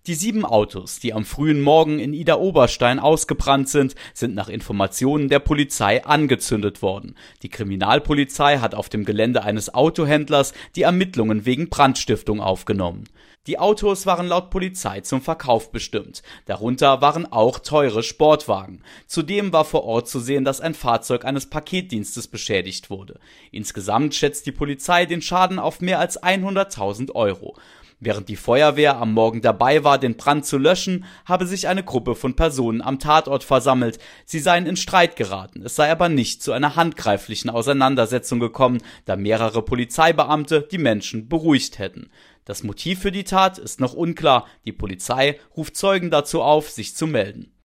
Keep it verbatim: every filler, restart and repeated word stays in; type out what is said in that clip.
Die sieben Autos, die am frühen Morgen in Idar-Oberstein ausgebrannt sind, sind nach Informationen der Polizei angezündet worden. Die Kriminalpolizei hat auf dem Gelände eines Autohändlers die Ermittlungen wegen Brandstiftung aufgenommen. Die Autos waren laut Polizei zum Verkauf bestimmt. Darunter waren auch teure Sportwagen. Zudem war vor Ort zu sehen, dass ein Fahrzeug eines Paketdienstes beschädigt wurde. Insgesamt schätzt die Polizei den Schaden auf mehr als hunderttausend Euro. Während die Feuerwehr am Morgen dabei war, den Brand zu löschen, habe sich eine Gruppe von Personen am Tatort versammelt. Sie seien in Streit geraten, es sei aber nicht zu einer handgreiflichen Auseinandersetzung gekommen, da mehrere Polizeibeamte die Menschen beruhigt hätten. Das Motiv für die Tat ist noch unklar. Die Polizei ruft Zeugen dazu auf, sich zu melden.